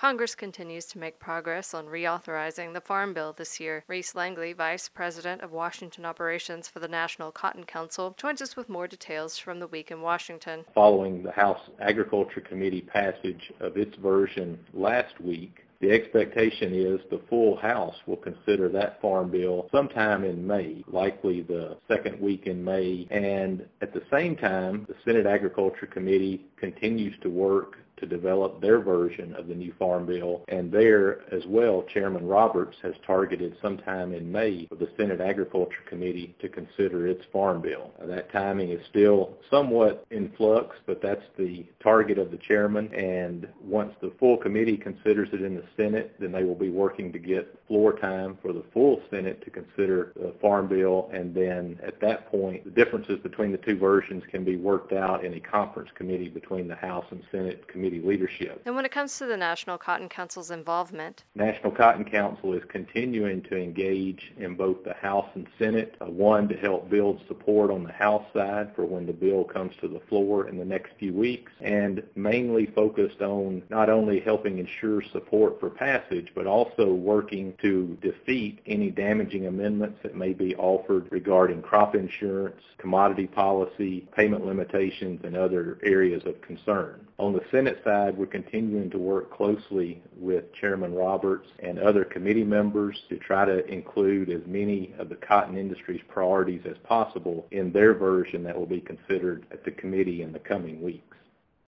Congress continues to make progress on reauthorizing the Farm Bill this year. Reese Langley, Vice President of Washington Operations for the National Cotton Council, joins us with more details from the week in Washington. Following the House Agriculture Committee passage of its version last week, the expectation is the full House will consider that Farm Bill sometime in May, likely the second week in May. And at the same time, the Senate Agriculture Committee continues to work to develop their version of the new Farm Bill. And there as well, Chairman Roberts has targeted sometime in May for the Senate Agriculture Committee to consider its Farm Bill. That timing is still somewhat in flux, but that's the target of the chairman. And once the full committee considers it in the Senate, then they will be working to get floor time for the full Senate to consider the Farm Bill. And then at that point, the differences between the two versions can be worked out in a conference committee between the House and Senate committee leadership. And when it comes to the National Cotton Council's involvement, National Cotton Council is continuing to engage in both the House and Senate, one to help build support on the House side for when the bill comes to the floor in the next few weeks, and mainly focused on not only helping ensure support for passage, but also working to defeat any damaging amendments that may be offered regarding crop insurance, commodity policy, payment limitations, and other areas of concern. On the Senate side, we're continuing to work closely with Chairman Roberts and other committee members to try to include as many of the cotton industry's priorities as possible in their version that will be considered at the committee in the coming weeks.